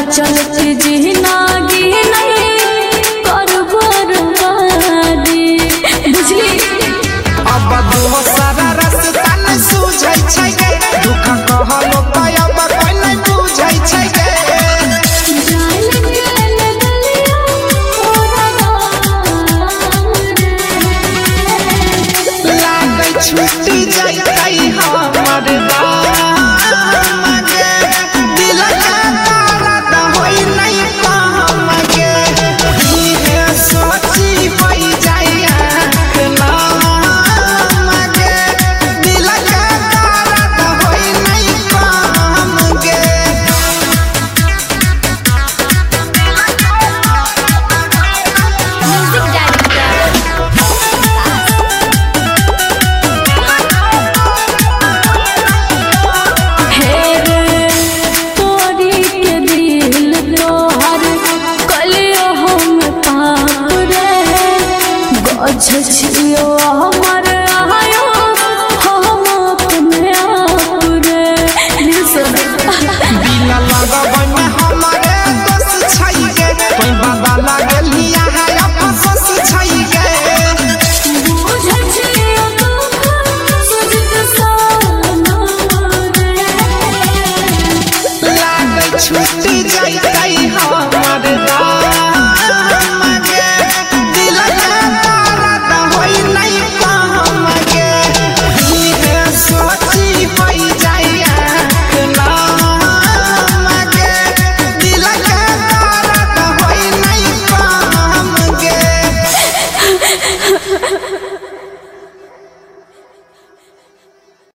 चलते जिंदगी नहीं कर बर्बादी बुझली अब दोसर रास्ता न सूझै छै गे दुख कहलो त अब कोई नहीं बुझै छै गे लागै छूटी जाइतै हमर दाम गे दिल का दर्द होई नहीं काम गे इहे सोची होई जाय आँख नाम गे दिल का दर्द होई नहीं काम गे म्यूजिक झियो हमर आयो हम अपने आप रे बिना लगबन हमरे दोस्त छै गे कोई बाबा लागलिया है अफसोस छै गे बुझ छियो दुख सोचित साना रे लागै छूटी जाइतै हम